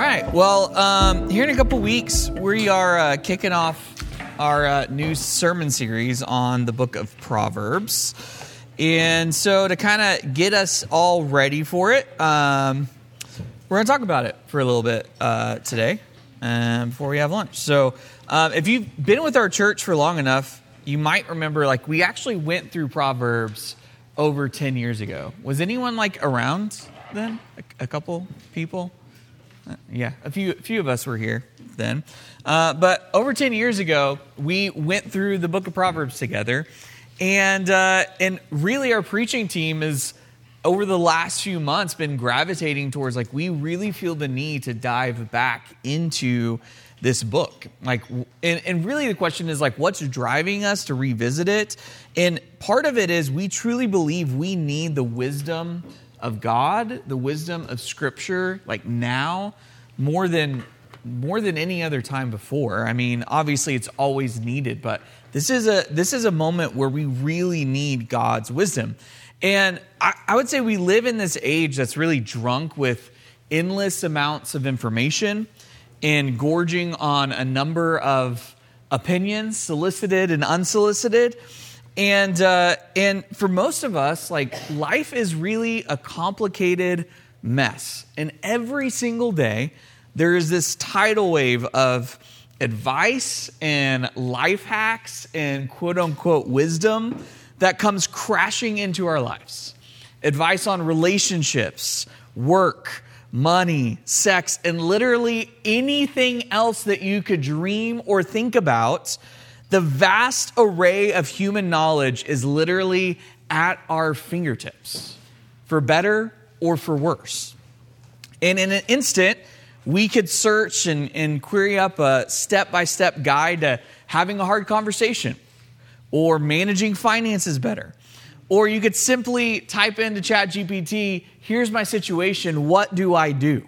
right. Well, here in a couple weeks, we are kicking off our new sermon series on the book of Proverbs. And so to kind of get us all ready for it, we're going to talk about it for a little bit today before we have lunch. So if you've been with our church for long enough, you might remember, we actually went through Proverbs over 10 years ago. Was anyone, around then? A couple people? Yeah, a few of us were here then. But over 10 years ago, we went through the book of Proverbs together. And really our preaching team is, over the last few months, been gravitating towards, we really feel the need to dive back into this book. And really the question is, what's driving us to revisit it? And part of it is we truly believe we need the wisdom of God, the wisdom of Scripture, now more than any other time before. I mean, obviously it's always needed, but this is a moment where we really need God's wisdom. And I would say we live in this age that's really drunk with endless amounts of information and gorging on a number of opinions, solicited and unsolicited. And for most of us, life is really a complicated mess. And every single day, there is this tidal wave of advice and life hacks and quote-unquote wisdom that comes crashing into our lives. Advice on relationships, work, money, sex, and literally anything else that you could dream or think about. The vast array of human knowledge is literally at our fingertips, for better or for worse. And in an instant, we could search and query up a step-by-step guide to having a hard conversation or managing finances better. Or you could simply type into ChatGPT, here's my situation, what do I do?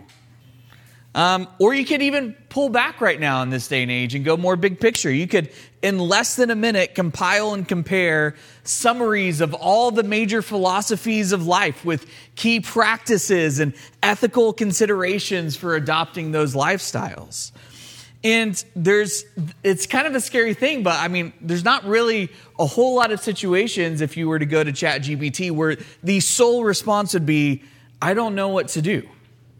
Or you could even pull back right now in this day and age and go more big picture. You could, in less than a minute, compile and compare summaries of all the major philosophies of life with key practices and ethical considerations for adopting those lifestyles. And it's kind of a scary thing, but there's not really a whole lot of situations if you were to go to ChatGPT where the sole response would be, I don't know what to do.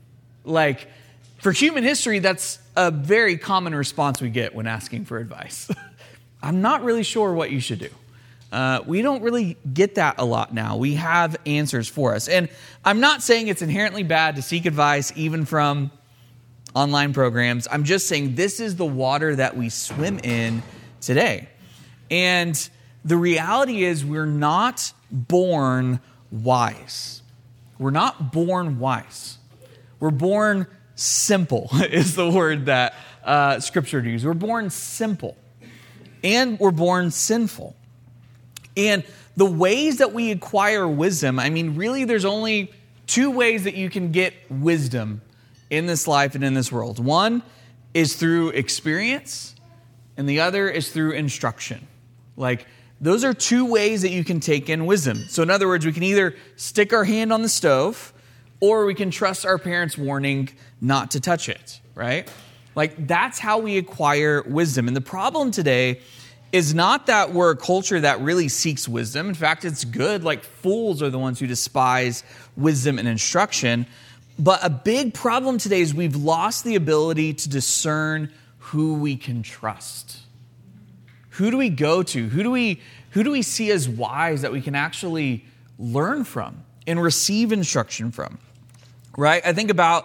For human history, that's a very common response we get when asking for advice. I'm not really sure what you should do. We don't really get that a lot now. We have answers for us. And I'm not saying it's inherently bad to seek advice even from online programs. I'm just saying this is the water that we swim in today. And the reality is we're not born wise. We're not born wise. We're born simple is the word that Scripture uses. We're born simple. And we're born sinful. And the ways that we acquire wisdom, really there's only two ways that you can get wisdom in this life and in this world. One is through experience, and the other is through instruction. Those are two ways that you can take in wisdom. So in other words, we can either stick our hand on the stove, or we can trust our parents' warning not to touch it, right? That's how we acquire wisdom. And the problem today is not that we're a culture that really seeks wisdom. In fact, it's good. Fools are the ones who despise wisdom and instruction. But a big problem today is we've lost the ability to discern who we can trust. Who do we go to? Who do we see as wise that we can actually learn from and receive instruction from? Right? I think about,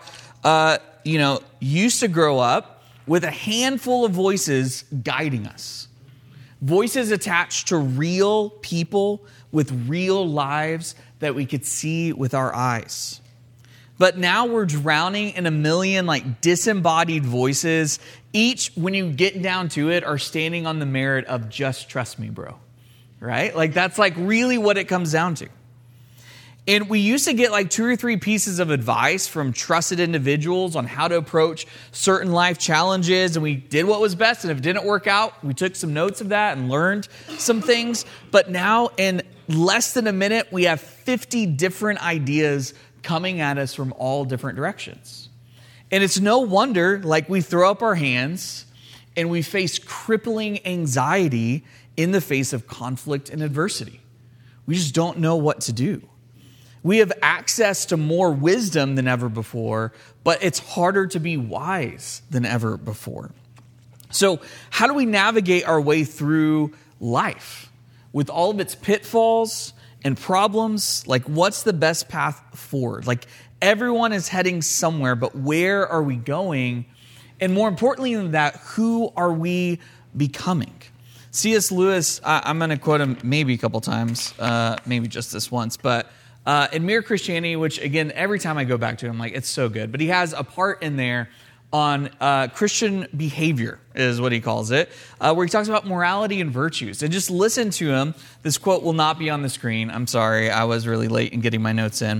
used to grow up with a handful of voices guiding us. Voices attached to real people with real lives that we could see with our eyes. But now we're drowning in a million disembodied voices. Each, when you get down to it, are standing on the merit of just trust me, bro. Right? That's really what it comes down to. And we used to get 2 or 3 pieces of advice from trusted individuals on how to approach certain life challenges. And we did what was best. And if it didn't work out, we took some notes of that and learned some things. But now in less than a minute, we have 50 different ideas coming at us from all different directions. And it's no wonder, like, we throw up our hands and we face crippling anxiety in the face of conflict and adversity. We just don't know what to do. We have access to more wisdom than ever before, but it's harder to be wise than ever before. So how do we navigate our way through life with all of its pitfalls and problems? Like, what's the best path forward? Like, everyone is heading somewhere, but where are we going? And more importantly than that, who are we becoming? C.S. Lewis, I'm going to quote him maybe a couple times, maybe just this once, but in Mere Christianity, which again, every time I go back to him, like, it's so good. But he has a part in there on Christian behavior, is what he calls it, where he talks about morality and virtues. And just listen to him. This quote will not be on the screen. I'm sorry, I was really late in getting my notes in.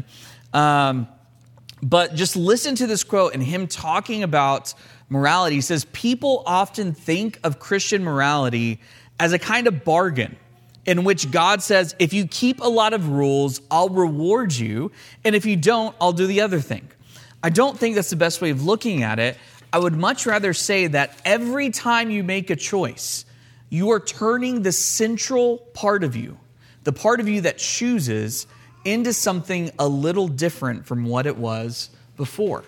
But just listen to this quote and him talking about morality. He says, people often think of Christian morality as a kind of bargain in which God says, if you keep a lot of rules, I'll reward you. And if you don't, I'll do the other thing. I don't think that's the best way of looking at it. I would much rather say that every time you make a choice, you are turning the central part of you, the part of you that chooses, into something a little different from what it was before.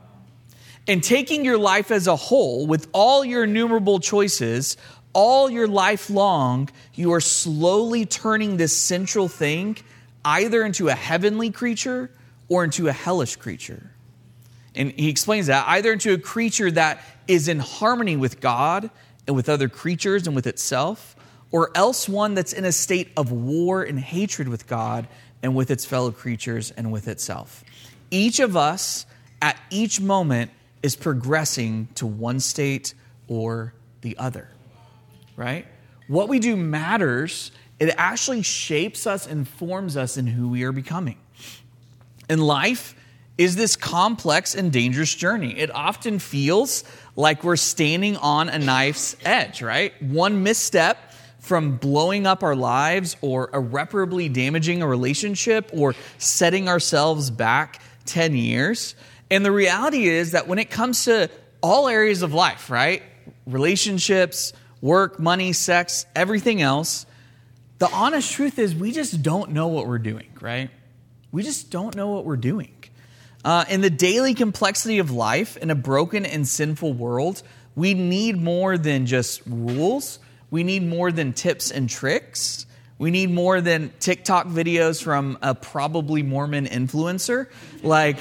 And taking your life as a whole, with all your innumerable choices, all your life long, you are slowly turning this central thing either into a heavenly creature or into a hellish creature. And he explains that, either into a creature that is in harmony with God and with other creatures and with itself, or else one that's in a state of war and hatred with God and with its fellow creatures and with itself. Each of us at each moment is progressing to one state or the other, right? What we do matters. It actually shapes us and forms us in who we are becoming. And life is this complex and dangerous journey. It often feels like we're standing on a knife's edge, right? One misstep from blowing up our lives or irreparably damaging a relationship or setting ourselves back 10 years. And the reality is that when it comes to all areas of life, right? Relationships, work, money, sex, everything else, the honest truth is we just don't know what we're doing, right? We just don't know what we're doing. In the daily complexity of life, in a broken and sinful world, we need more than just rules. We need more than tips and tricks. We need more than TikTok videos from a probably Mormon influencer. Like,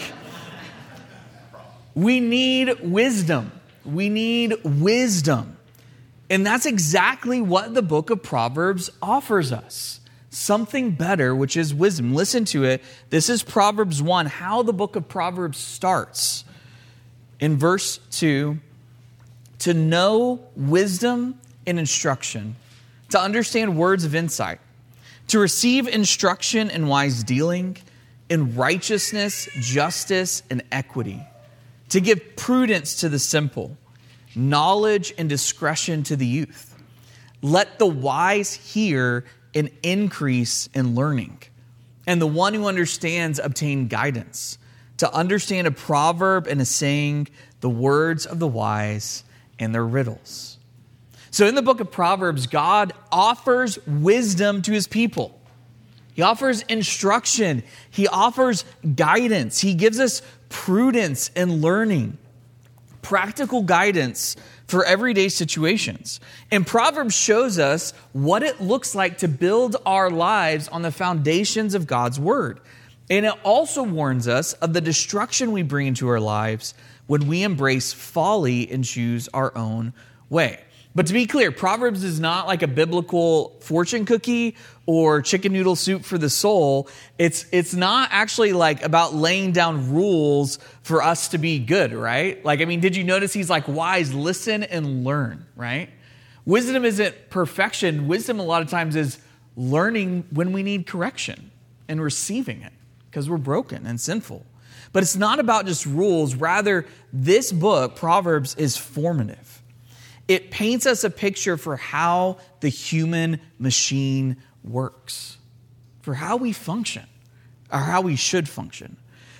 we need wisdom. We need wisdom. And that's exactly what the book of Proverbs offers us. Something better, which is wisdom. Listen to it. This is Proverbs 1, how the book of Proverbs starts. In verse 2, to know wisdom and instruction, to understand words of insight, to receive instruction in wise dealing, in righteousness, justice, and equity, to give prudence to the simple, knowledge and discretion to the youth. Let the wise hear and increase in learning, and the one who understands obtain guidance. To understand a proverb and a saying, the words of the wise and their riddles. So in the book of Proverbs, God offers wisdom to his people. He offers instruction. He offers guidance. He gives us prudence and learning, practical guidance for everyday situations. And Proverbs shows us what it looks like to build our lives on the foundations of God's word. And it also warns us of the destruction we bring into our lives when we embrace folly and choose our own way. But to be clear, Proverbs is not like a biblical fortune cookie or chicken noodle soup for the soul. It's not actually like about laying down rules for us to be good, right? Like, I mean, did you notice he's like, wise, listen and learn, right? Wisdom isn't perfection. Wisdom a lot of times is learning when we need correction and receiving it because we're broken and sinful. But it's not about just rules. Rather, this book, Proverbs, is formative. It paints us a picture for how the human machine works, for how we function, or how we should function.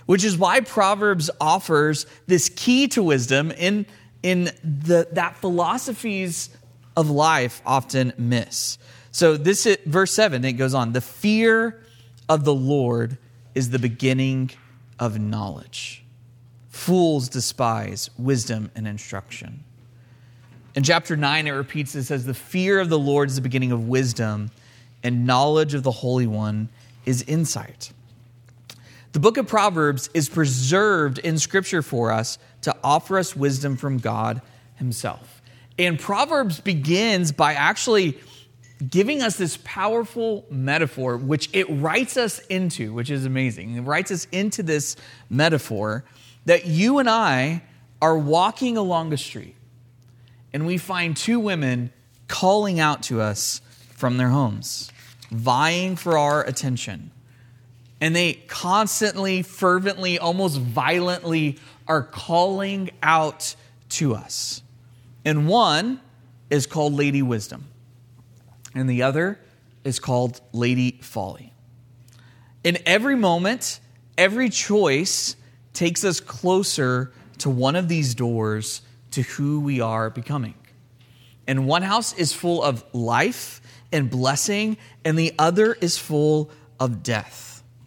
which is why Proverbs offers this key to wisdom in that philosophies of life often miss. So this is verse 7, it goes on. The fear of the Lord is the beginning of knowledge. Fools despise wisdom and instruction. In chapter 9, it repeats, it says, the fear of the Lord is the beginning of wisdom, and knowledge of the Holy One is insight. The book of Proverbs is preserved in Scripture for us to offer us wisdom from God himself. And Proverbs begins by actually giving us this powerful metaphor, which it writes us into, which is amazing. It writes us into this metaphor that you and I are walking along a street, and we find two women calling out to us from their homes, vying for our attention. And they constantly, fervently, almost violently are calling out to us. And one is called Lady Wisdom, and the other is called Lady Folly. In every moment, every choice takes us closer to one of these doors to who we are becoming. And one house is full of life and blessing, and the other is full of death.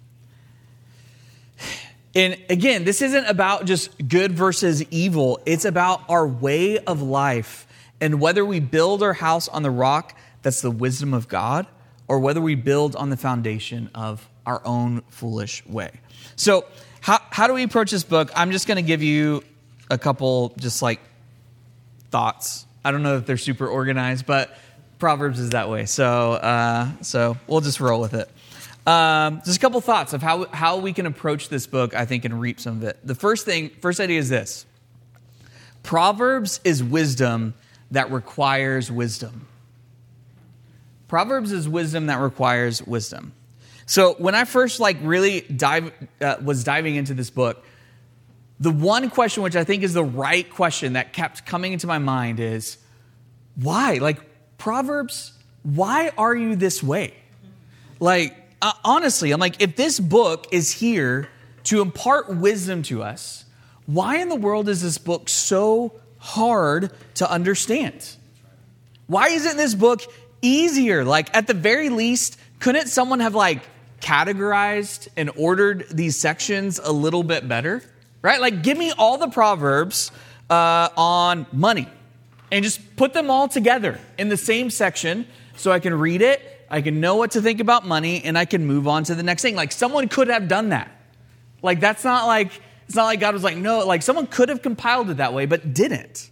And again, this isn't about just good versus evil. It's about our way of life and whether we build our house on the rock that's the wisdom of God, or whether we build on the foundation of our own foolish way. So how do we approach this book? I'm just going to give you a couple just like thoughts. I don't know if they're super organized, but Proverbs is that way. So we'll just roll with it. Just a couple thoughts of how we can approach this book, I think, and reap some of it. The first idea is this. Proverbs is wisdom that requires wisdom. Proverbs is wisdom that requires wisdom. So when I first really was diving into this book, the one question which I think is the right question that kept coming into my mind is, why? Proverbs, why are you this way? Honestly, I'm if this book is here to impart wisdom to us, why in the world is this book so hard to understand? Why isn't this book easier? At the very least, couldn't someone have categorized and ordered these sections a little bit better? Right? Give me all the Proverbs on money and just put them all together in the same section so I can read it, I can know what to think about money, and I can move on to the next thing. Someone could have done that. That's not it's not like God was no, someone could have compiled it that way, but didn't.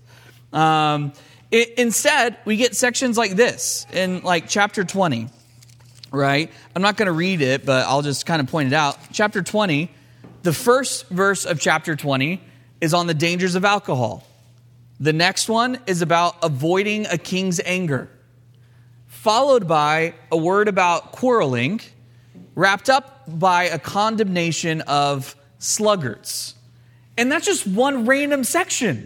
Instead, we get sections like this in chapter 20, right? I'm not going to read it, but I'll just kind of point it out. Chapter 20, the first verse of chapter 20 is on the dangers of alcohol. The next one is about avoiding a king's anger, followed by a word about quarreling, wrapped up by a condemnation of sluggards. And that's just one random section.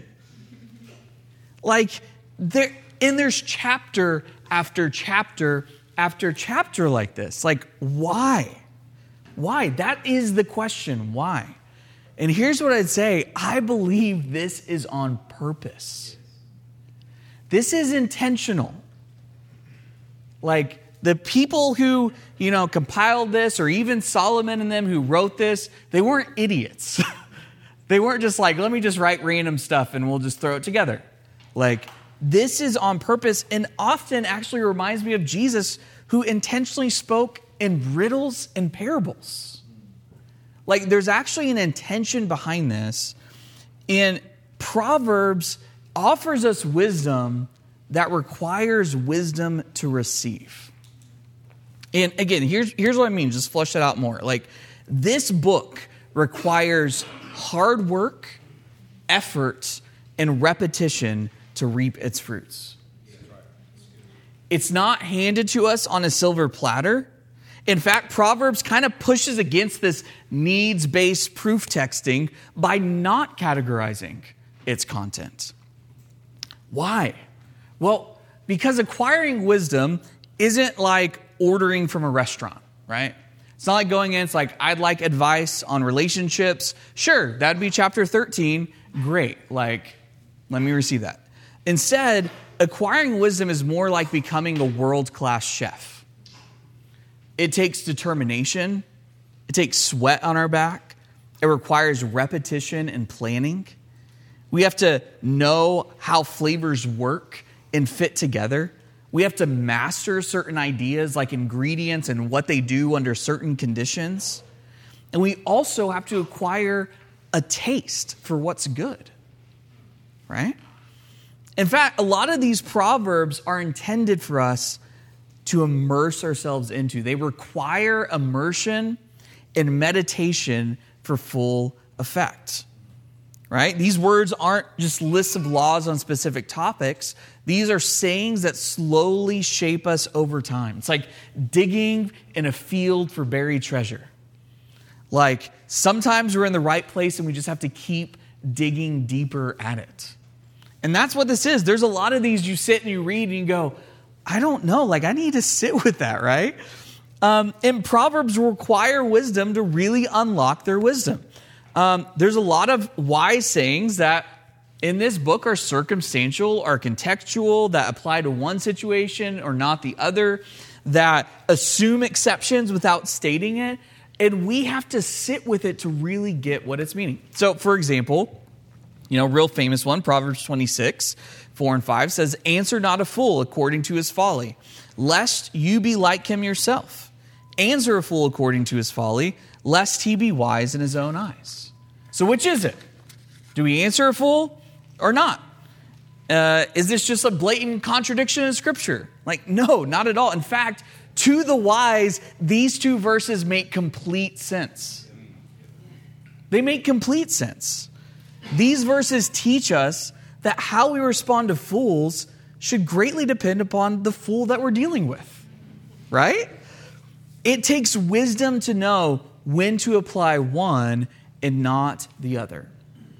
There's chapter after chapter after chapter like this. Why? Why? That is the question. Why? And here's what I'd say. I believe this is on purpose. This is intentional. The people who, compiled this, or even Solomon and them who wrote this, they weren't idiots. They weren't just let me just write random stuff and we'll just throw it together. This is on purpose, and often actually reminds me of Jesus, who intentionally spoke in riddles and parables. There's actually an intention behind this. And Proverbs offers us wisdom that requires wisdom to receive. And again, here's what I mean. Just flesh that out more. This book requires hard work, effort, and repetition to reap its fruits. It's not handed to us on a silver platter. In fact, Proverbs kind of pushes against this needs-based proof texting by not categorizing its content. Why? Well, because acquiring wisdom isn't like ordering from a restaurant, right? It's not like going in, it's like, I'd like advice on relationships. Sure, that'd be chapter 13. Great. Like, let me receive that. Instead, acquiring wisdom is more like becoming a world-class chef. It takes determination. It takes sweat on our back. It requires repetition and planning. We have to know how flavors work and fit together. We have to master certain ideas like ingredients and what they do under certain conditions. And we also have to acquire a taste for what's good, right? In fact, a lot of these proverbs are intended for us to immerse ourselves into. They require immersion and meditation for full effect, right? These words aren't just lists of laws on specific topics. These are sayings that slowly shape us over time. It's like digging in a field for buried treasure. Like sometimes we're in the right place and we just have to keep digging deeper at it. And that's what this is. There's a lot of these you sit and you read and you go, I don't know, like I need to sit with that, right? And Proverbs require wisdom to really unlock their wisdom. There's a lot of wise sayings that in this book are circumstantial, are contextual, that apply to one situation or not the other, that assume exceptions without stating it. And we have to sit with it to really get what it's meaning. So, for example, real famous one, Proverbs 26, 4 and 5 says, answer not a fool according to his folly, lest you be like him yourself. Answer a fool according to his folly, lest he be wise in his own eyes. So which is it? Do we answer a fool or not? Is this just a blatant contradiction in Scripture? Like, no, not at all. In fact, to the wise, these two verses make complete sense. They make complete sense. These verses teach us that how we respond to fools should greatly depend upon the fool that we're dealing with, right? It takes wisdom to know when to apply one and not the other.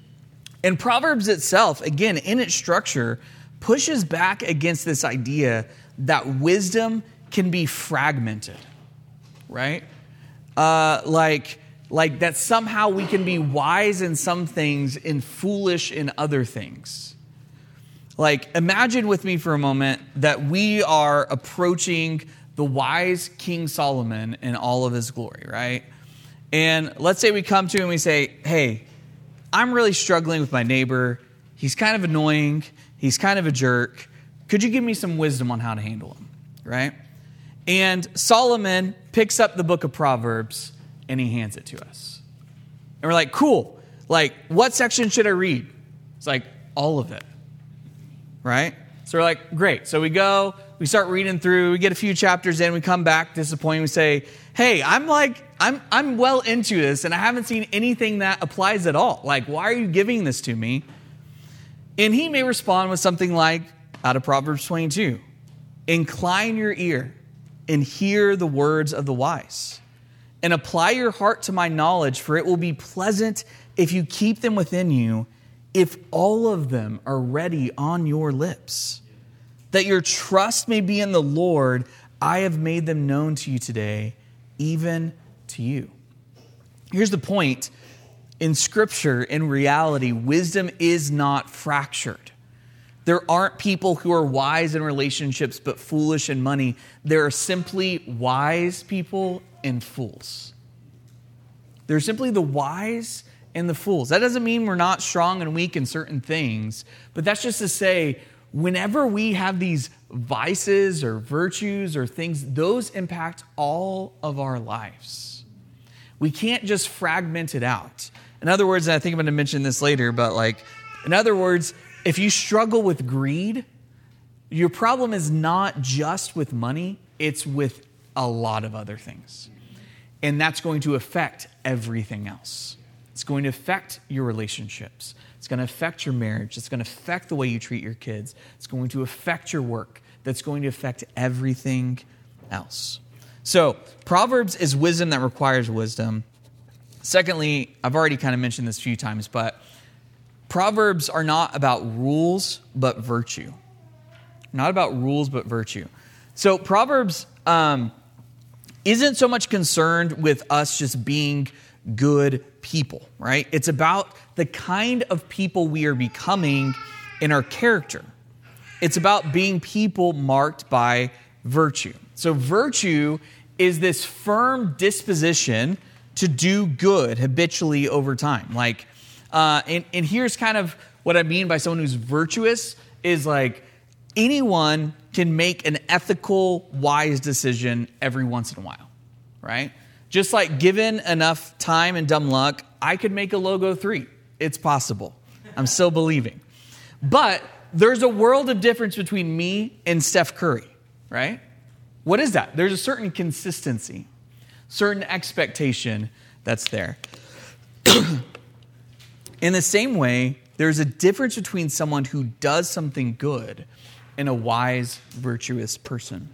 And Proverbs itself, again, in its structure, pushes back against this idea that wisdom can be fragmented, right? Like that somehow we can be wise in some things and foolish in other things. Like, imagine with me for a moment that we are approaching the wise King Solomon in all of his glory, right? And let's say we come to him and we say, hey, I'm really struggling with my neighbor. He's kind of annoying. He's kind of a jerk. Could you give me some wisdom on how to handle him, right? And Solomon picks up the book of Proverbs and he hands it to us. And we're like, cool. Like, what section should I read? It's like, all of it, right? So we're like, great. So we go, we start reading through, we get a few chapters in, we come back disappointed, we say, hey, I'm well into this and I haven't seen anything that applies at all. Like, why are you giving this to me? And he may respond with something like, out of Proverbs 22, incline your ear and hear the words of the wise, and apply your heart to my knowledge, for it will be pleasant if you keep them within you, if all of them are ready on your lips. That your trust may be in the Lord, I have made them known to you today, even to you. Here's the point. In Scripture, in reality, wisdom is not fractured. There aren't people who are wise in relationships but foolish in money. There are simply wise people and fools. They're simply the wise and the fools. That doesn't mean we're not strong and weak in certain things, but that's just to say, whenever we have these vices or virtues or things, those impact all of our lives. We can't just fragment it out. In other words, and I think I'm going to mention this later, but in other words, if you struggle with greed, your problem is not just with money, it's with a lot of other things. And that's going to affect everything else. It's going to affect your relationships. It's going to affect your marriage. It's going to affect the way you treat your kids. It's going to affect your work. That's going to affect everything else. So, Proverbs is wisdom that requires wisdom. Secondly, I've already kind of mentioned this a few times, but Proverbs are not about rules, but virtue. Not about rules, but virtue. So Proverbs isn't so much concerned with us just being good people, right? It's about the kind of people we are becoming in our character. It's about being people marked by virtue. So virtue is this firm disposition to do good habitually over time. Like, and here's kind of what I mean by someone who's virtuous is like anyone can make an ethical, wise decision every once in a while, right? Just like given enough time and dumb luck, I could make a Logo 3. It's possible. I'm still believing. But there's a world of difference between me and Steph Curry, right? What is that? There's a certain consistency, certain expectation that's there. In the same way, there's a difference between someone who does something good and a wise, virtuous person.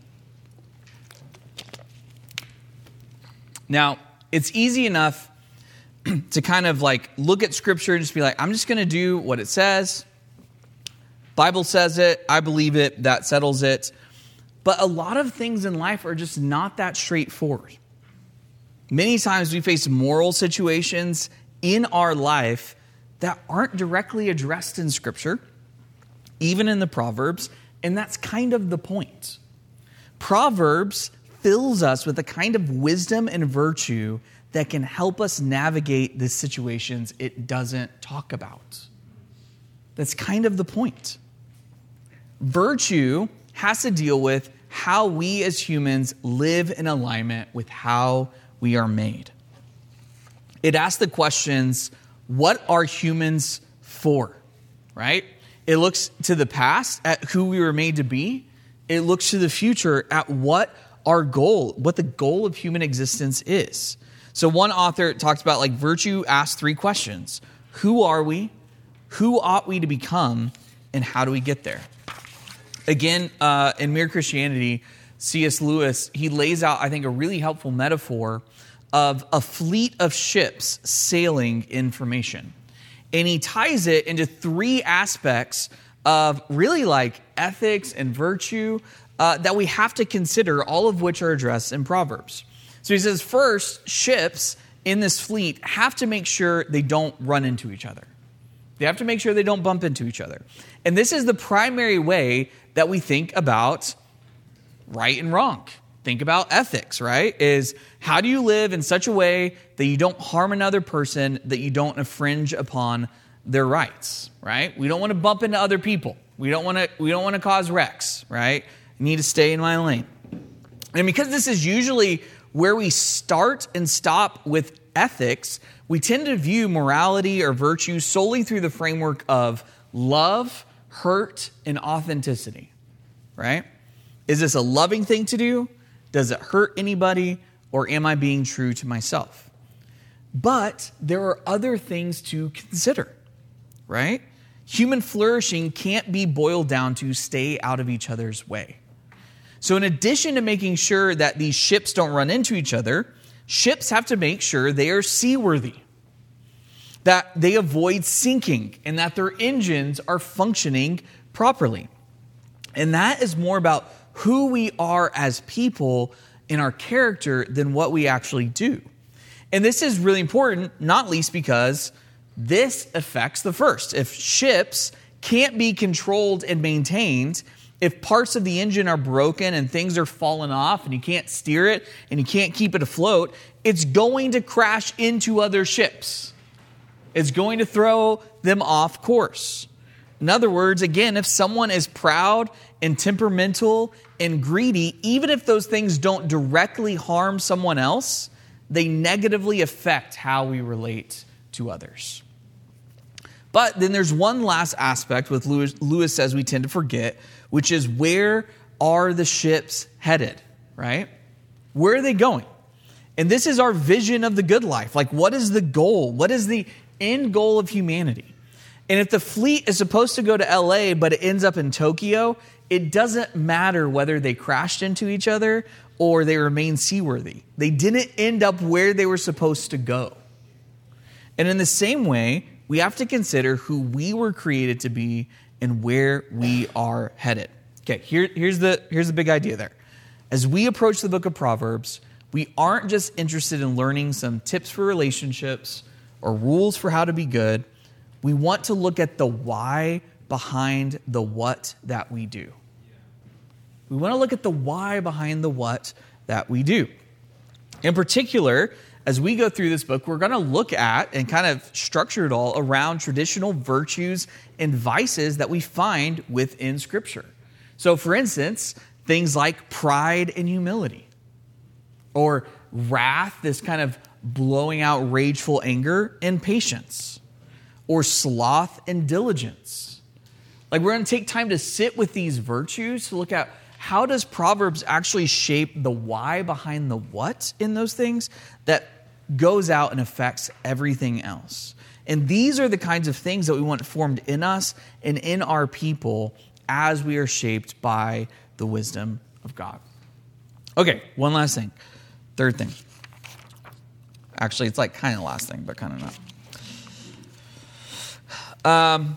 Now, it's easy enough to kind of like look at Scripture and just be like, I'm just going to do what it says. Bible says it. I believe it. That settles it. But a lot of things in life are just not that straightforward. Many times we face moral situations in our life that aren't directly addressed in Scripture, even in the Proverbs, and that's kind of the point. Proverbs fills us with a kind of wisdom and virtue that can help us navigate the situations it doesn't talk about. That's kind of the point. Virtue has to deal with how we as humans live in alignment with how we are made. It asks the questions, what are humans for, right? It looks to the past at who we were made to be. It looks to the future at what the goal of human existence is. So one author talks about like virtue asks 3 questions. Who are we? Who ought we to become? And how do we get there? Again, in Mere Christianity, C.S. Lewis, he lays out, I think, a really helpful metaphor of a fleet of ships sailing in formation. And he ties it into 3 aspects of really like ethics and virtue that we have to consider, all of which are addressed in Proverbs. So he says, first, ships in this fleet have to make sure they don't run into each other. They have to make sure they don't bump into each other. And this is the primary way that we think about right and wrong. Think about ethics, right? Is how do you live in such a way that you don't harm another person, that you don't infringe upon their rights, right? We don't want to bump into other people. We don't want to cause wrecks, right? We need to stay in my lane. And because this is usually where we start and stop with ethics, we tend to view morality or virtue solely through the framework of love, hurt, and authenticity, right? Is this a loving thing to do? Does it hurt anybody? Or am I being true to myself? But there are other things to consider, right? Human flourishing can't be boiled down to stay out of each other's way. So in addition to making sure that these ships don't run into each other, ships have to make sure they are seaworthy, that they avoid sinking, and that their engines are functioning properly. And that is more about who we are as people in our character than what we actually do. And this is really important, not least because this affects the first. If ships can't be controlled and maintained, if parts of the engine are broken and things are falling off and you can't steer it and you can't keep it afloat, it's going to crash into other ships. It's going to throw them off course. In other words, again, if someone is proud and temperamental and greedy, even if those things don't directly harm someone else, they negatively affect how we relate to others. But then there's one last aspect with Lewis says we tend to forget, which is where are the ships headed, right? Where are they going? And this is our vision of the good life. Like, what is the goal? What is the end goal of humanity? And if the fleet is supposed to go to LA, but it ends up in Tokyo, it doesn't matter whether they crashed into each other or they remain seaworthy. They didn't end up where they were supposed to go. And in the same way, we have to consider who we were created to be and where we are headed. Okay, here's the big idea there. As we approach the book of Proverbs, We aren't just interested in learning some tips for relationships or rules for how to be good. We want to look at the why behind the what that we do. We want to look at the why behind the what that we do. In particular, as we go through this book, we're going to look at and kind of structure it all around traditional virtues and vices that we find within Scripture. So, for instance, things like pride and humility, or wrath, this kind of blowing out rageful anger, and patience, or sloth and diligence. Like, we're going to take time to sit with these virtues to look at how does Proverbs actually shape the why behind the what in those things that goes out and affects everything else. And these are the kinds of things that we want formed in us and in our people as we are shaped by the wisdom of God. Okay, one last thing. Third thing. Actually, it's like kind of last thing, but kind of not.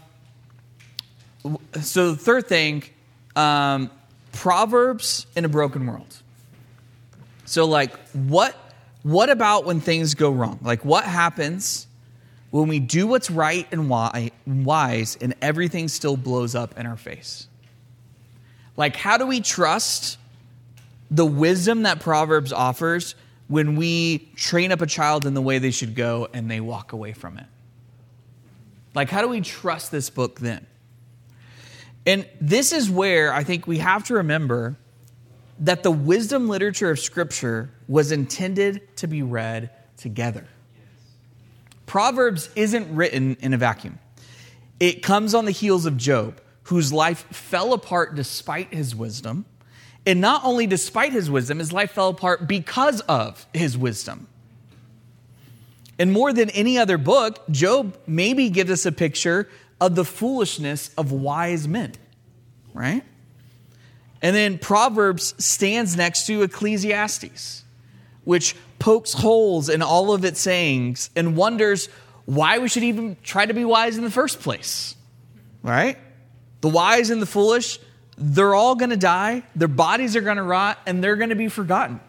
So the third thing, Proverbs in a broken world. So like, what about when things go wrong? Like, what happens when we do what's right and wise and everything still blows up in our face? Like, how do we trust the wisdom that Proverbs offers when we train up a child in the way they should go and they walk away from it? Like, how do we trust this book then? And this is where I think we have to remember that the wisdom literature of Scripture was intended to be read together. Proverbs isn't written in a vacuum. It comes on the heels of Job, whose life fell apart despite his wisdom. And not only despite his wisdom, his life fell apart because of his wisdom. And more than any other book, Job maybe gives us a picture of the foolishness of wise men, right? And then Proverbs stands next to Ecclesiastes, which pokes holes in all of its sayings and wonders why we should even try to be wise in the first place, right? The wise and the foolish, they're all going to die, their bodies are going to rot, and they're going to be forgotten.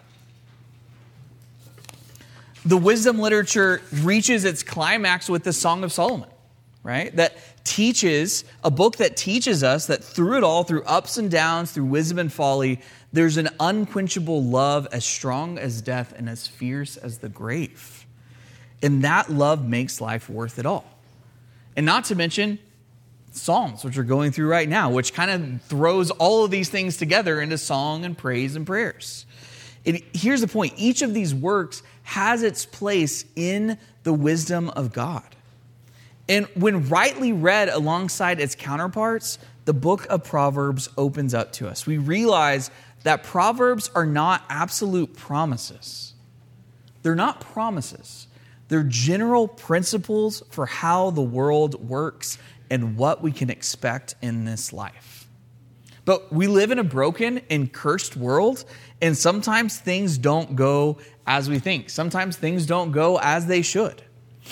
The wisdom literature reaches its climax with the Song of Solomon, right? That teaches, a book that teaches us that through it all, through ups and downs, through wisdom and folly, there's an unquenchable love as strong as death and as fierce as the grave. And that love makes life worth it all. And not to mention Psalms, which we're going through right now, which kind of throws all of these things together into song and praise and prayers. And here's the point. Each of these works has its place in the wisdom of God. And when rightly read alongside its counterparts, the book of Proverbs opens up to us. We realize that Proverbs are not absolute promises. They're not promises. They're general principles for how the world works and what we can expect in this life. But we live in a broken and cursed world, and sometimes things don't go as we think. Sometimes things don't go as they should.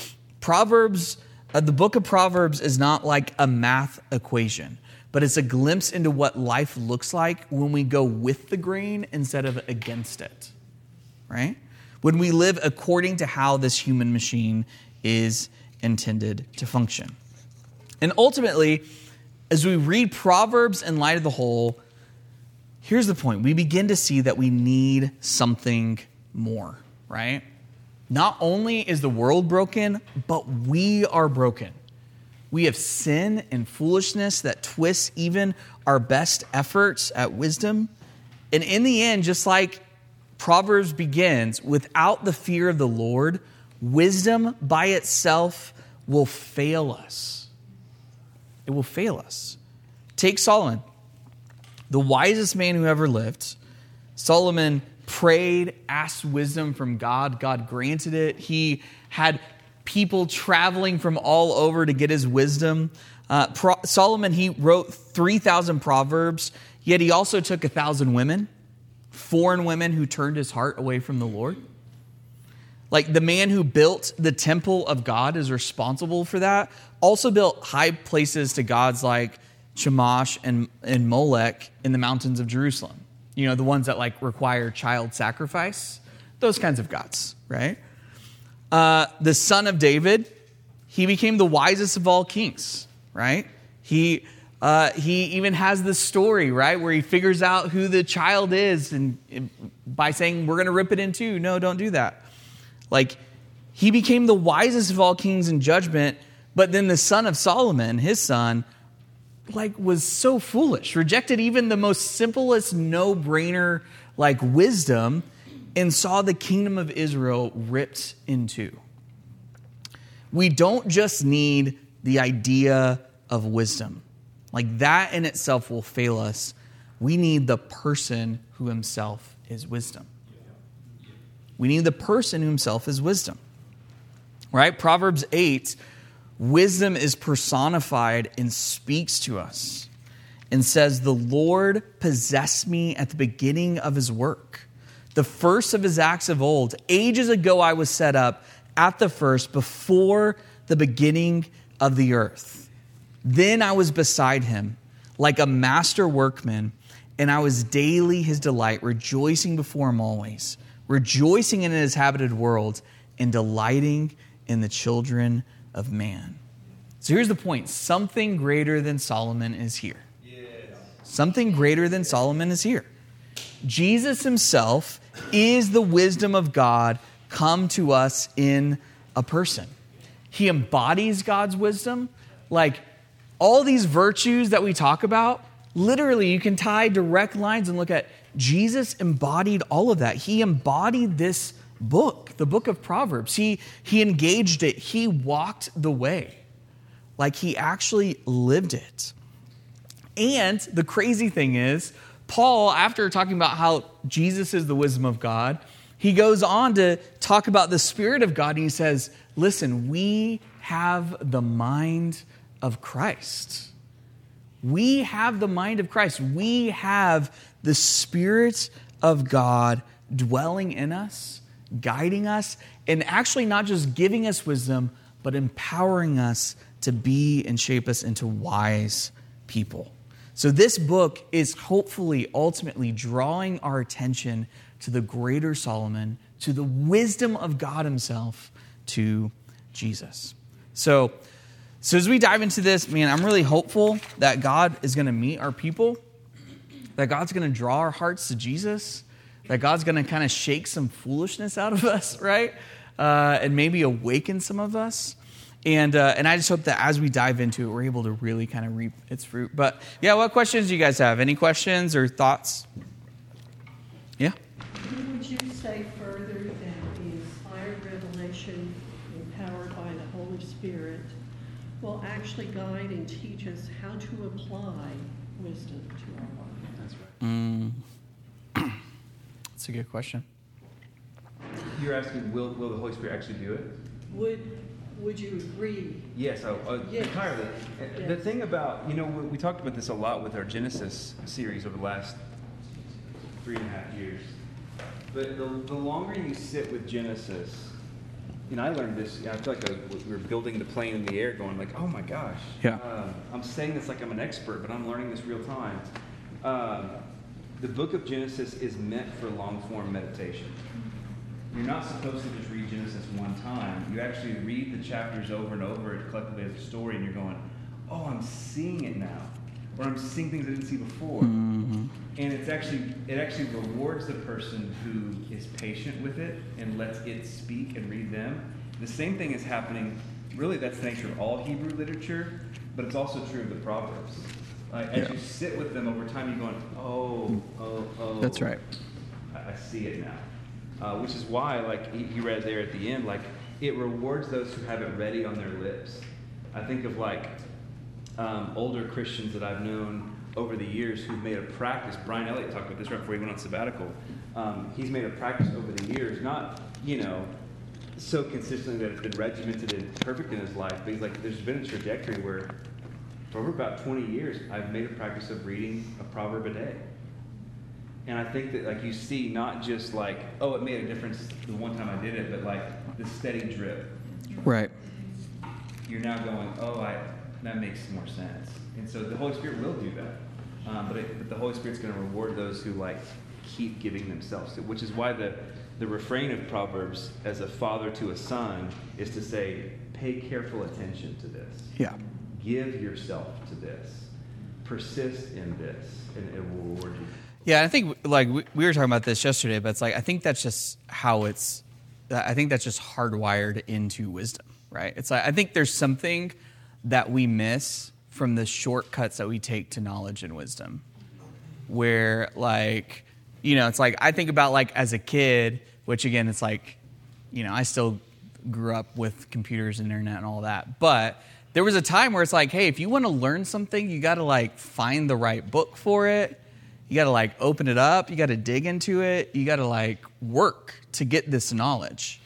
The book of Proverbs is not like a math equation, but it's a glimpse into what life looks like when we go with the grain instead of against it, right? When we live according to how this human machine is intended to function. And ultimately, as we read Proverbs in light of the whole, here's the point. We begin to see that we need something more, right? Not only is the world broken, but we are broken. We have sin and foolishness that twists even our best efforts at wisdom. And in the end, just like Proverbs begins, without the fear of the Lord, wisdom by itself will fail us. It will fail us. Take Solomon, the wisest man who ever lived. Solomon prayed, asked wisdom from God. God granted it. He had people traveling from all over to get his wisdom. Solomon, he wrote 3,000 proverbs, yet he also took 1,000 women, foreign women who turned his heart away from the Lord. Like the man who built the temple of God is responsible for that. Also built high places to gods like Chemosh and Molech in the mountains of Jerusalem. You know, the ones that like require child sacrifice. Those kinds of gods, right? The son of David, he became the wisest of all kings, right? He even has this story, right, where he figures out who the child is, and by saying, we're going to rip it in two. No, don't do that. Like, he became the wisest of all kings in judgment, but then the son of Solomon, his son, like, was so foolish, rejected even the most simplest no-brainer, like, wisdom, and saw the kingdom of Israel ripped in two. We don't just need the idea of wisdom. Like, that in itself will fail us. We need the person who himself is wisdom. We need the person who himself is wisdom. Right? Proverbs 8, wisdom is personified and speaks to us and says, the Lord possessed me at the beginning of his work, the first of his acts of old. Ages ago I was set up at the first, before the beginning of the earth. Then I was beside him like a master workman, and I was daily his delight, rejoicing before him always, rejoicing in his habited world, and delighting in the children of man. So here's the point. Something greater than Solomon is here. Yes. Something greater than Solomon is here. Jesus himself is the wisdom of God come to us in a person. He embodies God's wisdom. Like, all these virtues that we talk about, literally you can tie direct lines and look at Jesus embodied all of that. He embodied this book, the book of Proverbs. He engaged it. He walked the way. Like, he actually lived it. And the crazy thing is, Paul, after talking about how Jesus is the wisdom of God, he goes on to talk about the Spirit of God, and he says, listen, we have the mind of Christ. We have the mind of Christ. We have the Spirit of God dwelling in us, guiding us, and actually not just giving us wisdom, but empowering us to be and shape us into wise people. So this book is hopefully ultimately drawing our attention to the greater Solomon, to the wisdom of God himself, to Jesus. So as we dive into this, man, I'm really hopeful that God is going to meet our people, that God's going to draw our hearts to Jesus, that God's going to kind of shake some foolishness out of us, right? And maybe awaken some of us. And I just hope that as we dive into it, we're able to really kind of reap its fruit. But yeah, what questions do you guys have? Any questions or thoughts? Yeah? Would you say further that the inspired revelation empowered by the Holy Spirit will actually guide and teach us how to apply wisdom to our life? That's right. That's a good question. You're asking, will the Holy Spirit actually do it? Would you agree? Yes, Yes. entirely. Yes. The thing about, we talked about this a lot with our Genesis series over the last 3.5 years. But the longer you sit with Genesis, I learned this. I feel like we were building the plane in the air, going like, oh my gosh. Yeah. I'm saying this like I'm an expert, but I'm learning this real time. The book of Genesis is meant for long-form meditation. You're not supposed to just read Genesis one time. You actually read the chapters over and over collectively as a story, and you're going, oh, I'm seeing it now. Or I'm seeing things I didn't see before. Mm-hmm. And it actually rewards the person who is patient with it and lets it speak and read them. The same thing is happening, really that's the nature of all Hebrew literature, but it's also true of the Proverbs. As you sit with them over time, you're going, oh. That's right. I see it now. Which is why, like he read there at the end, like it rewards those who have it ready on their lips. I think of like older Christians that I've known over the years who've made a practice. Brian Elliott talked about this right before he went on sabbatical. He's made a practice over the years, not so consistently that it's been regimented and perfect in his life, but he's like, there's been a trajectory where for over about 20 years, I've made a practice of reading a proverb a day. And I think that like you see not just like, oh, it made a difference the one time I did it, but like the steady drip. Right. You're now going, that makes more sense. And so the Holy Spirit will do that. But the Holy Spirit's going to reward those who like keep giving themselves to it, which is why the the refrain of Proverbs as a father to a son is to say, pay careful attention to this. Yeah. Give yourself to this. Persist in this, and it will reward you. Yeah, I think like we were talking about this yesterday, but it's like I think that's just how it's. I think that's just hardwired into wisdom, right? It's like I think there's something that we miss from the shortcuts that we take to knowledge and wisdom, where like it's like I think about like as a kid, which again it's like I still grew up with computers and internet and all that, but there was a time where it's like, hey, if you want to learn something, you got to like find the right book for it. You got to like open it up. You got to dig into it. You got to like work to get this knowledge.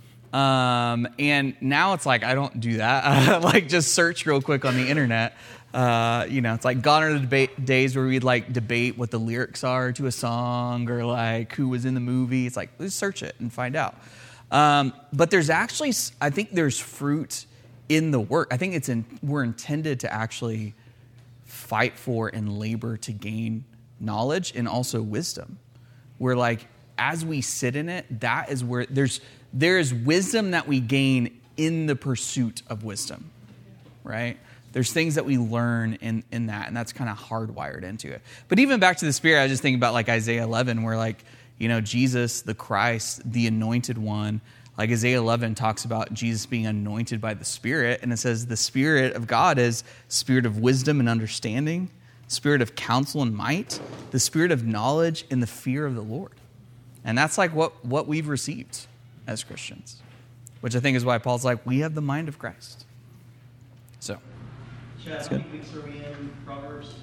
And now it's like, I don't do that. Like just search real quick on the internet. It's like gone are the days where we'd like debate what the lyrics are to a song or like who was in the movie. It's like, let's search it and find out. But there's actually, I think there's fruit in the work. I think we're intended to actually fight for and labor to gain knowledge and also wisdom. Where like as we sit in it, that is where there's wisdom that we gain in the pursuit of wisdom, right? There's things that we learn in that, and that's kind of hardwired into it. But even back to the Spirit, I was just thinking about like Isaiah 11, where like Jesus, the Christ, the anointed one. Like Isaiah 11 talks about Jesus being anointed by the Spirit, and it says the Spirit of God is Spirit of wisdom and understanding, Spirit of counsel and might, the Spirit of knowledge and the fear of the Lord. And that's like what we've received as Christians, which I think is why Paul's like, we have the mind of Christ. So, Chad, how many weeks are we in Proverbs?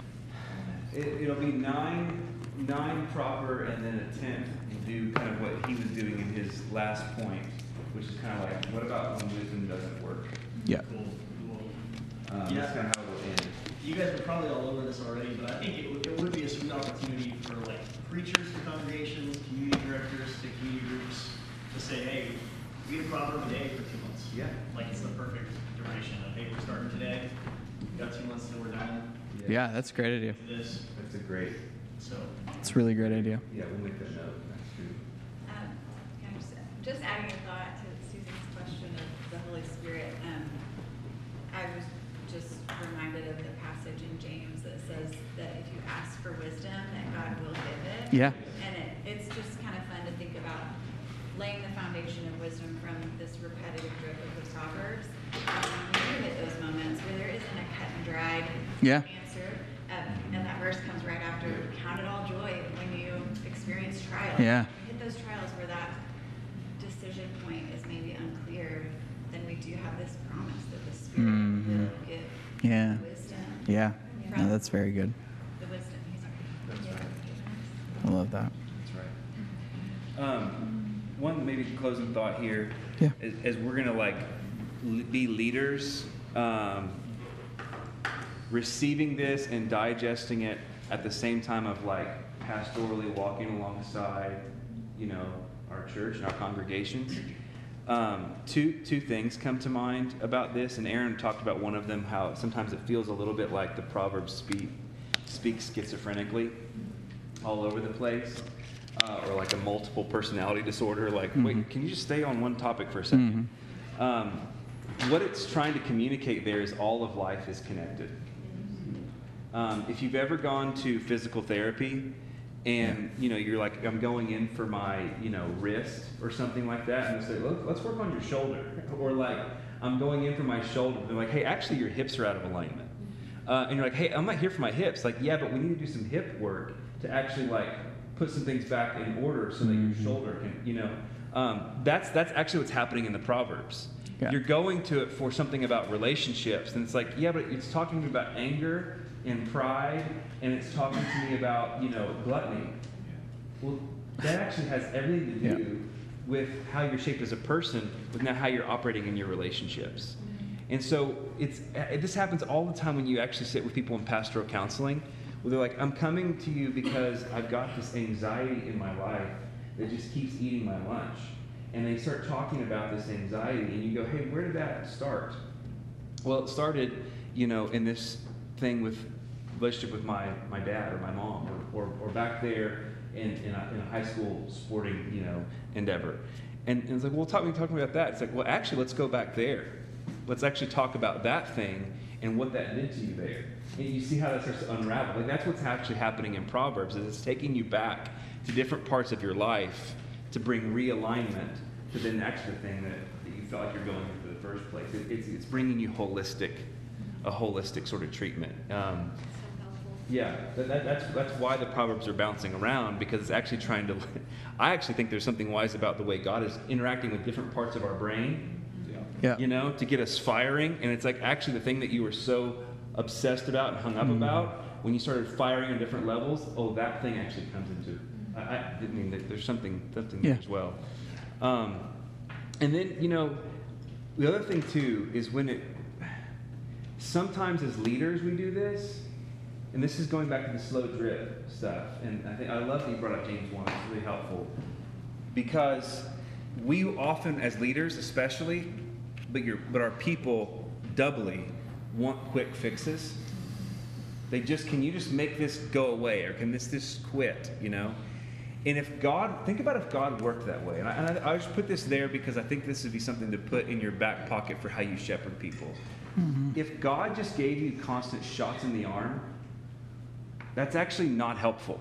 It'll be nine proper, and then a 10th will do kind of what he was doing in his last point, which is kind of like, what about when wisdom doesn't work? Yeah. Cool. That's kind of how it will end. You guys are probably all over this already, but I think it would be a sweet opportunity for like preachers to congregations, community directors to community groups to say, hey, read a proverb a day for 2 months. Yeah. Like it's the perfect duration. Like, hey, we're starting today. We've got 2 months till we're done. Yeah, that's a great idea. This. That's a great. So. It's a really great idea. Yeah, we'll make that note. That's true. Just adding a thought to Susan's question of the Holy Spirit. I was just reminded of the passage in James that says that if you ask for wisdom, that God will give it. Yeah. And it's just kind of fun to think about laying the foundation of wisdom from this repetitive drip of the Proverbs. You do hit those moments where there isn't a cut and dried answer. And that verse comes right after, count it all joy when you experience trials. Yeah. You hit those trials where that decision point is maybe unclear, then we do have this promise that the Spirit will give wisdom. Yeah. No, that's very good. The wisdom He's already given us. I love that. That's right. One maybe closing thought here, Yeah. as we're gonna like be leaders, receiving this and digesting it at the same time of like pastorally walking alongside, our church and our congregations. Two things come to mind about this, and Aaron talked about one of them, how sometimes it feels a little bit like the Proverbs speak schizophrenically all over the place, or like a multiple personality disorder. Like, wait, can you just stay on one topic for a second? What it's trying to communicate there is all of life is connected. If you've ever gone to physical therapy and, you're like, I'm going in for my, wrist or something like that, and they say, let's work on your shoulder. Or like, I'm going in for my shoulder. They're like, hey, actually your hips are out of alignment. And you're like, hey, I'm not here for my hips. Like, yeah, but we need to do some hip work to actually like put some things back in order so that your shoulder can, that's actually what's happening in the Proverbs. Yeah. You're going to it for something about relationships, and it's like, yeah, but it's talking to me about anger and pride, and it's talking to me about, gluttony. Well, that actually has everything to do with how you're shaped as a person, with now how you're operating in your relationships. And so this happens all the time when you actually sit with people in pastoral counseling, where they're like, I'm coming to you because I've got this anxiety in my life that just keeps eating my lunch. And they start talking about this anxiety, and you go, hey, where did that start? Well, it started, in this thing with relationship with my dad or my mom, or back there, in a high school sporting, endeavor. And it's like, well, talking about that. It's like, well, actually, let's go back there. Let's actually talk about that thing and what that did to you there. And you see how that starts to unravel. Like, that's what's actually happening in Proverbs, is it's taking you back to different parts of your life to bring realignment to then actually the thing that you felt like you're going through for the first place. It's bringing you a holistic sort of treatment. Yeah, that's why the Proverbs are bouncing around, because it's actually trying to... I actually think there's something wise about the way God is interacting with different parts of our brain, to get us firing. And it's like actually the thing that you were so obsessed about and hung up about, when you started firing on different levels, that thing actually comes into... I mean, there's something there as well. And then, the other thing too is sometimes as leaders we do this, and this is going back to the slow drip stuff. And I love that you brought up James 1. It's really helpful. Because we often, as leaders especially, but our people doubly, want quick fixes. Can you just make this go away? Or can this just quit, And think about if God worked that way. And I just put this there because I think this would be something to put in your back pocket for how you shepherd people. Mm-hmm. If God just gave you constant shots in the arm, that's actually not helpful.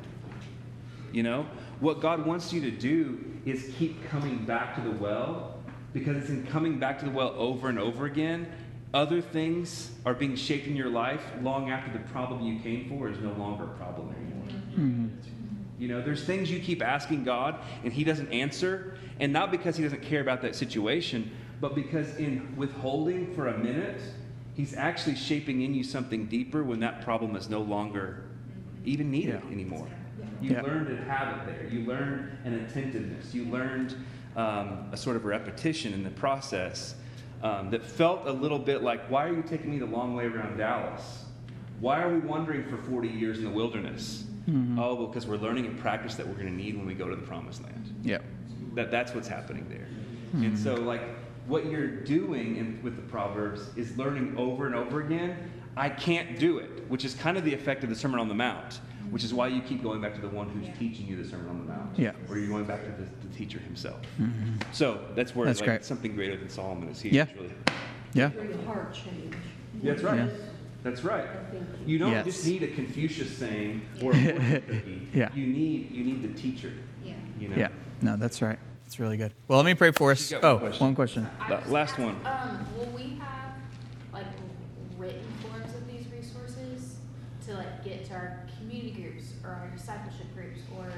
What God wants you to do is keep coming back to the well, because it's in coming back to the well over and over again, other things are being shaped in your life long after the problem you came for is no longer a problem anymore. Mm-hmm. There's things you keep asking God and He doesn't answer, and not because He doesn't care about that situation, but because in withholding for a minute, He's actually shaping in you something deeper when that problem is no longer even needed anymore. You learned to have it there. You learned an attentiveness. You learned a sort of a repetition in the process that felt a little bit like, why are you taking me the long way around Dallas? Why are we wandering for 40 years in the wilderness? Mm-hmm. Oh, well, because we're learning and practice that we're going to need when we go to the promised land. Yeah. That's what's happening there. Mm-hmm. And so, what you're doing with the Proverbs is learning over and over again, I can't do it, which is kind of the effect of the Sermon on the Mount, which is why you keep going back to the one who's teaching you the Sermon on the Mount. Yeah. Or you're going back to the teacher himself. Mm-hmm. So that's where something greater than Solomon is here. Yeah. Really. Yeah. Bring a heart change. That's right. Yeah. That's right. You don't just need a Confucius saying or a cookie. You need the teacher. Yeah. Yeah. No, that's right. That's really good. Well, let me pray for us. One question. Last one. Will we have written forms of these resources to get to our community groups or our discipleship groups, or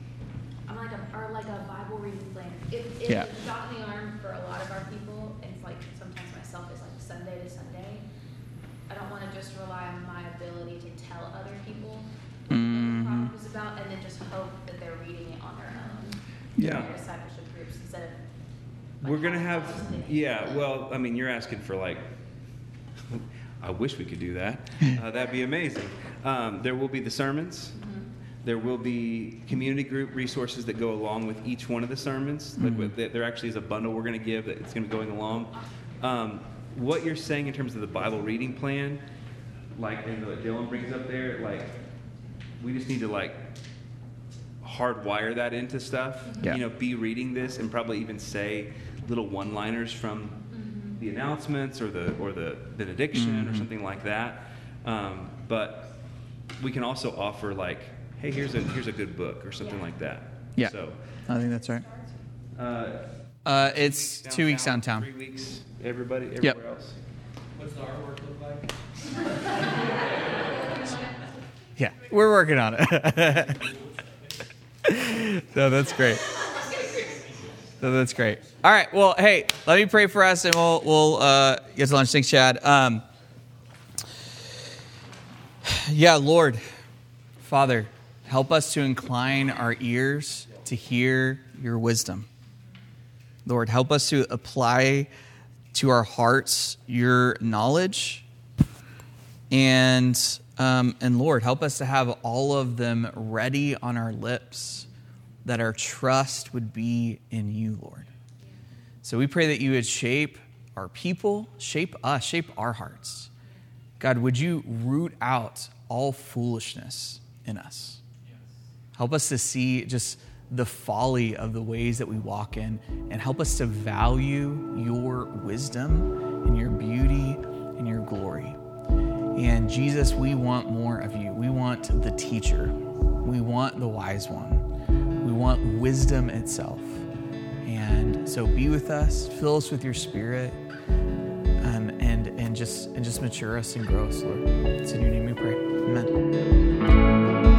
a Bible reading plan? It's a shot in the arm for a lot of our people, and it's sometimes myself is Sunday to Sunday. I don't want to just rely on my ability to tell other people what the problem is about, and then just hope that they're reading it on their own. Yeah. Their discipleship groups instead of. We're gonna have. Well, I mean, you're asking for I wish we could do that. That'd be amazing. There will be the sermons. Mm-hmm. There will be community group resources that go along with each one of the sermons. Mm-hmm. There actually is a bundle we're going to give that it's going to be going along. What you're saying in terms of the Bible reading plan, and what Dylan brings up there, we just need to hardwire that into stuff. Yeah. Be reading this and probably even say little one-liners from the announcements or the benediction or something like that. But we can also offer hey, here's a good book or something like that. Yeah. So I think that's right. It's 2 weeks downtown. 3 weeks. Everywhere else. What's the artwork look like? Yeah, we're working on it. No, that's great. No, that's great. All right. Well, hey, let me pray for us, and we'll get to lunch. Thanks, Chad. Lord, Father, help us to incline our ears to hear your wisdom. Lord, help us to apply to our hearts your knowledge, and Lord, help us to have all of them ready on our lips, that our trust would be in you, Lord. So we pray that you would shape our people, shape us, shape our hearts. God, would you root out all foolishness in us? Help us to see just the folly of the ways that we walk in, and help us to value your wisdom and your beauty and your glory. And Jesus, we want more of you. We want the teacher. We want the wise one. We want wisdom itself. And so be with us, fill us with your Spirit, and just mature us and grow us, Lord. It's in your name we pray. Amen.